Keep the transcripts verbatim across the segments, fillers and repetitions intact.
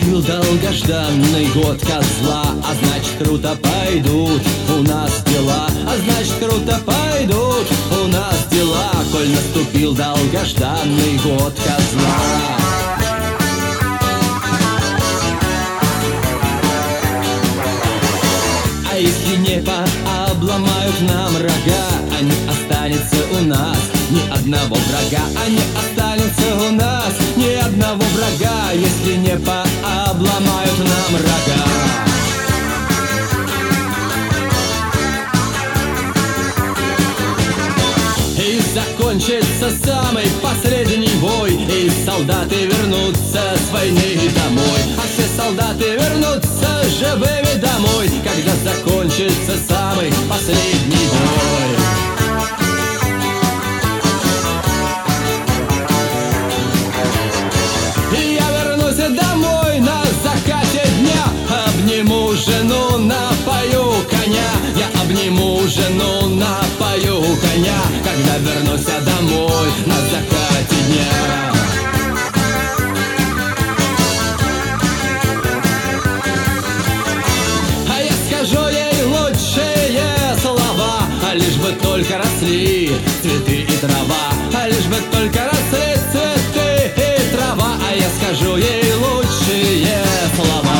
Наступил долгожданный год козла, а значит круто пойдут у нас дела, а значит круто пойдут у нас дела, коль наступил долгожданный год козла. А если не пообломают нам рога, а не останется у нас ни одного врага, а не останется у нас ни одного врага, если не пообломают нам рога. И закончится самый последний бой, и солдаты вернутся с войны домой, а все солдаты вернутся живыми домой, когда закончится самый последний бой. И я вернусь домой на закате дня, обниму жену, напою коня, я обниму жену, напою коня, когда вернусь домой на закате дня. А я скажу ей лучшие слова, а лишь бы только росли цветы и трава, а лишь бы только росли цветы и трава, а я скажу ей лучшие слова.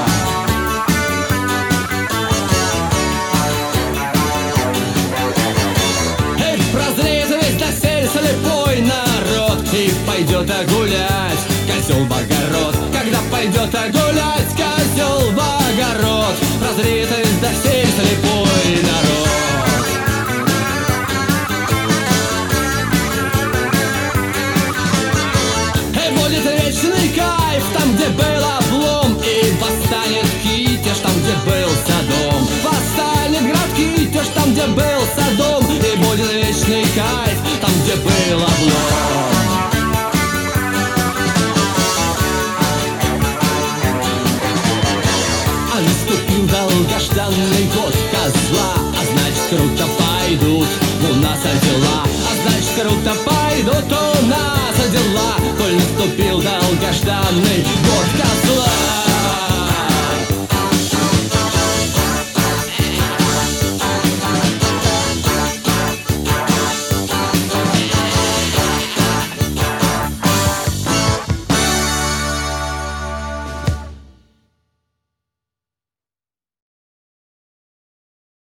Слепой народ, и пойдет гулять козел в огород, когда пойдет гулять козел в огород, прозреет досель слепой народ. И будет вечный кайф там, где был облом, и восстанет Китеж там, где был Содом, восстанет град Китеж там, где был Содом, и будет вечный кайф там, где был облом. А наступил долгожданный год козла,